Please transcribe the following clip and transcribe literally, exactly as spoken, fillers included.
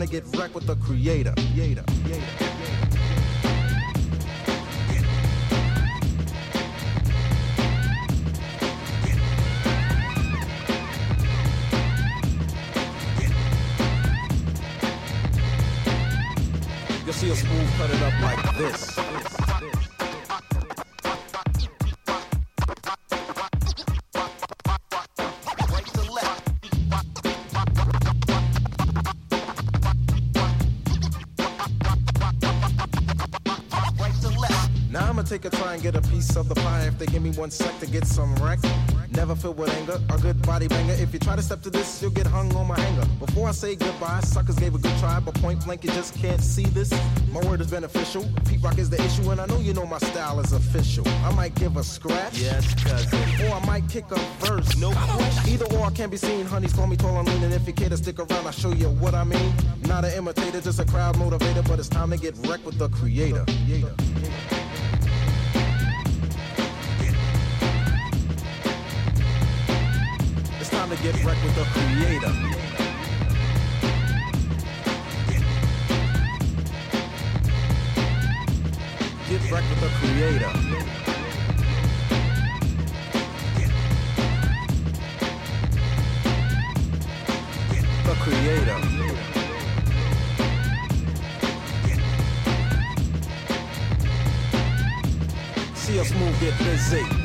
to get wrecked with the creator. Creator. Creator. You'll see a smooth cut it up like this. Now I'ma take a try and get a piece of the pie. If they give me one sec to get some wreck. Never filled with anger, a good body banger. If you try to step to this, you'll get hung on my hanger. Before I say goodbye, suckers gave a good try, but point blank, you just can't see this. My word is beneficial. Pete Rock is the issue, and I know you know my style is official. I might give a scratch, yes, cousin, or I might kick a verse. No question. Either or I can be seen. Honeys call me tall and lean, and if you care to stick around, I'll show you what I mean. Not an imitator, just a crowd motivator, but it's time to get wrecked with the creator. creator. To get wrecked with the creator. Get wrecked with the creator. The creator. See us move, get busy.